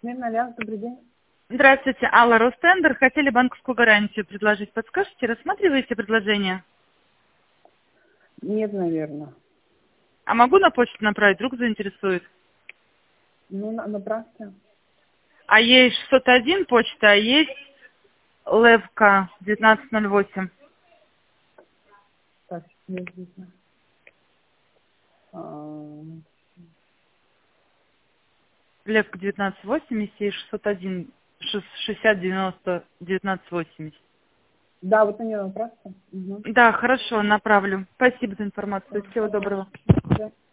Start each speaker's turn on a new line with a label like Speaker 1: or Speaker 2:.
Speaker 1: Смирно, Альянс, добрый день.
Speaker 2: Здравствуйте, Алла Ростендер. Хотели банковскую гарантию предложить. Подскажете, рассматриваете предложение?
Speaker 1: Нет, наверное.
Speaker 2: А могу на почту направить, вдруг заинтересует?
Speaker 1: Ну, направьте.
Speaker 2: А есть 601 почта, а есть Левка 1908.
Speaker 1: Так, не видно. А,
Speaker 2: Левка 1980 и 601 60 90 1980.
Speaker 1: Да, вот на нее направьте. Угу.
Speaker 2: Да, хорошо, направлю. Спасибо за информацию. Всего доброго.
Speaker 1: Да.